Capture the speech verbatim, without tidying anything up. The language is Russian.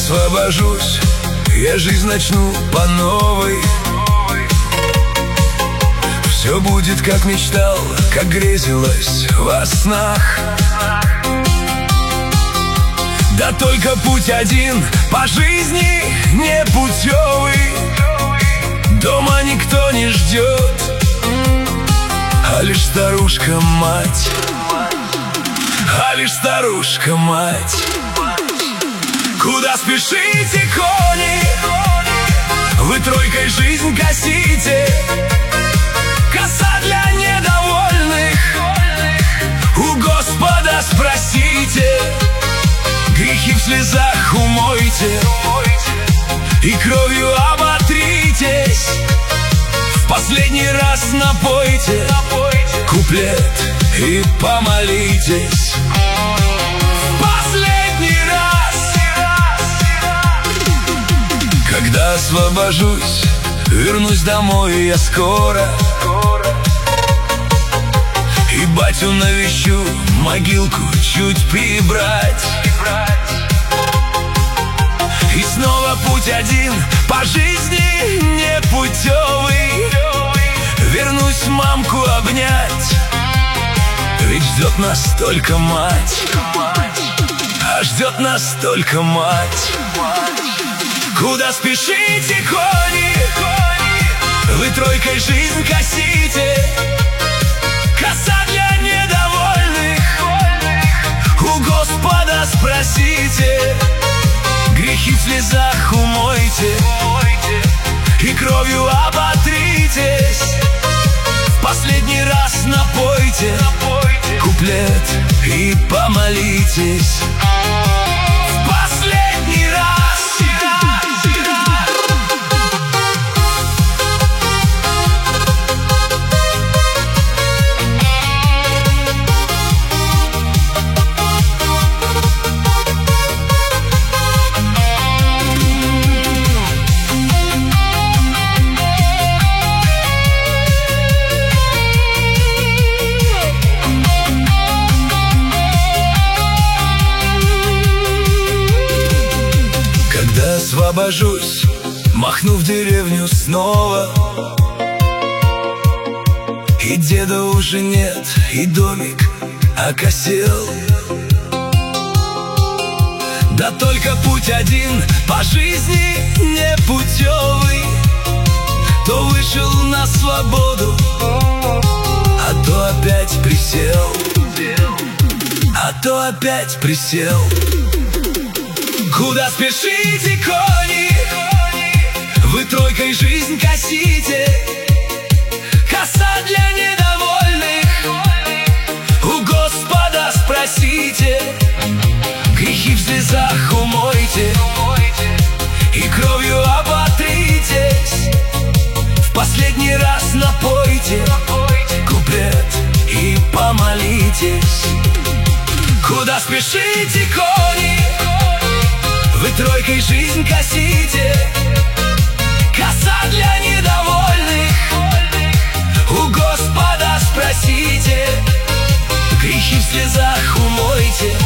освобожусь, я жизнь начну по новой. Все будет, как мечтал, как грезилось во снах. Да только путь один по жизни непутевый. Дома никто не ждет, а лишь старушка-мать, а лишь старушка-мать. Куда спешите, кони? Вы тройкой жизнь гасите. Коса для недовольных, у Господа спросите. Грехи в слезах умойте и кровью оботритесь. В последний раз напойте куплет и помолитесь. В последний раз. Когда освобожусь, вернусь домой я скоро. И батю навещу, могилку чуть прибрать. И снова путь один по жизни непутевый. Вернусь мамку обнять, ведь ждет нас только мать. А ждет нас только мать. Куда спешите, кони? Вы тройкой жизнь косите. Коса для недовольных, у Господа спросите. Грехи в слезах умойте и кровью оботритесь. В последний раз напойте куплет и помолитесь. В последний раз. Освобожусь, махну в деревню снова. И деда уже нет, и домик окосел. Да только путь один по жизни непутевый. То вышел на свободу, а то опять присел. А то опять присел. Куда спешите, кони? Вы тройкой жизнь косите. Коса для недовольных, у Господа спросите. Грехи в слезах умойте и кровью оботритесь. В последний раз напойте куплет и помолитесь. Куда спешите, кони? Вы тройкой жизнь косите. Коса для недовольных, у Господа спросите. Грехи в слезах умойте